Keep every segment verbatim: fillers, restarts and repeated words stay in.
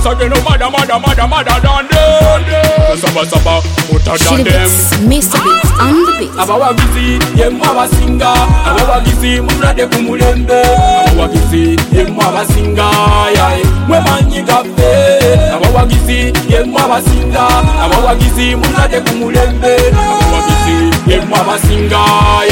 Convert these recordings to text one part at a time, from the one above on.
again, no matter, matter, matter, matter than them. Saba saba, hotter than them. Mister Beats on the beat. Abawagizi, yemwe abasinga. Abawagizi, mulade kumulembe. Abawagizi, yemwe abasinga. Mwe manyi gaffe. Abawagizi, yemwe abasinga. Abawagizi, mulade kumulembe. Abawagizi, yemwe abasinga.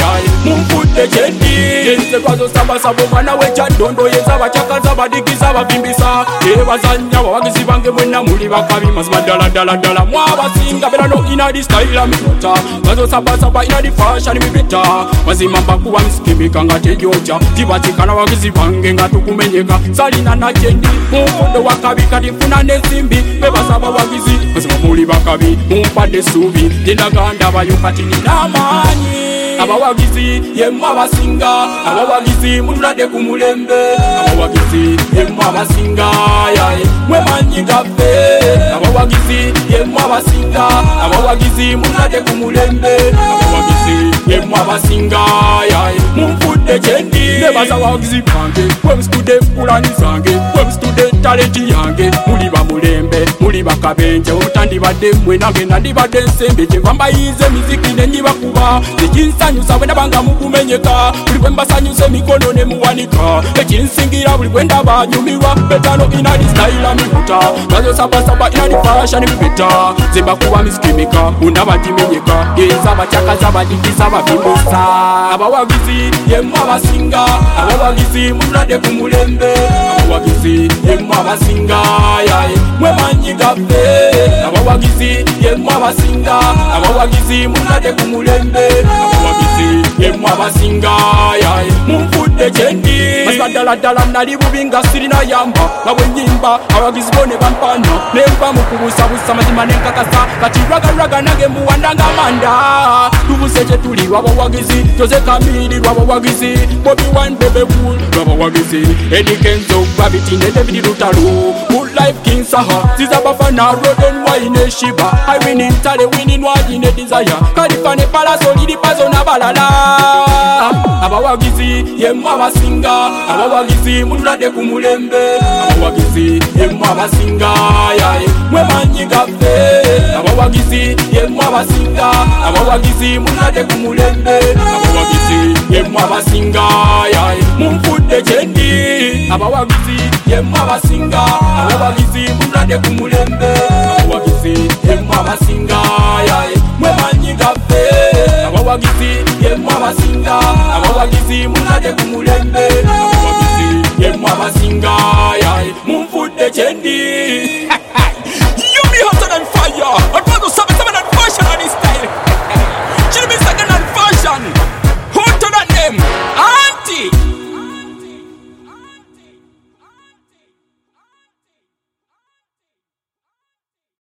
Mumfudde kyendi. Yenze kwazo saba saba mwana wekyaddondo yeza abachakaza abadigiza abavimbisa. Ebazanya abawagizi bange mwenna muli bakabi mazima ddala ddala ddala. Mwe abasinga beera no inna the style amikuta. Kwazo saba saba inna the fashion mibeta. Mazima mbakuwa misikimika nga tejoja. Tibatikana abawagizi bange nga tukumenyeka. Salina na kyendi mumfundo wakabi kati nfuna n'ensimbi. Bebaza abawagizi mazima muli bakabi mumpadde essuubi. Ndinaganda abayo kati nina amaanyi. Abawagizi yemwe abasinga. Abawagizi mulade kumulembe. Abawagizi yemwe abasinga. Mwe manyi gaffe. Abawagizi yemwe abasinga. Abawagizi mulade kumulembe. Abawagizi yemwe abasinga. Mumfudde kyendi. Nebaza abawagizi bange bwe musitudde pulani zange. Bwe musitudde talenti yange. Muli bamulembe muli bakabenje. Omutandibadde mmwe nange nandibadde nsembe. Kyenva mbayize emiziki nenyibakuba. Ekinsanyusa bwe ndabanga mukumenyeka. Buli bwe mbasanyusa emikono ne muwanika. Ekinsingira buli bwe ndaba nyumirwa. Betano ina di style amikuta. Gazo saba saba ina di fashion mibeta. Zemba kuba misikimika undaba timenyeka. Eza abachakaza abadigiza abavimbusa. Abawagizi yemwe abasinga. Abawagizi mulade kumulembe. Abawagizi yemwe abasinga. Mwe manyi gaffe. Abawagizi yemwe abasinga. Abawagizi mulade kumulembe. Abawagizi yemwe abasinga. Mumfudde kyendi. Mazima ddala ddala nali bubi nga sirina yamba. Nga bwe nnyimba abawagizi bo ne bampana. Nenva mu kubusabusa mazima nenkakasa. Kati raga raga nange muwanda nga manda. Tubuse kye tuli lw'abawagizi. Jose Kamili lw'abawagizi. Bobby Wine Bebe Wool lw'abawagizi. Eddie Kenzo Gravity ne David Lutalo. Good Life King Saha. Ziza Bafana Rodon Wine Shiba. I win in Tale winning Wadi ne Desire. Kalifane Palaso Lidi Pazo na balala. Abawagizi yemwe abasinga. Abawagizi mulade kumulembe. Abawagizi yemwe abasinga. Mwe manyi gaffe. Abawagizi yemwe abasinga. Abawagizi mulade kumulembe. Abawagizi yemwe abasinga. Mumfudde kyendi. Abawagizi yemwe abasinga. Abawagizi mulade kumulembe. Abawagizi yemwe abasinga. Mwe manyi gaffe. Abawagizi yemwe abasinga. Abawagizi mulade kumulembe. Abawagizi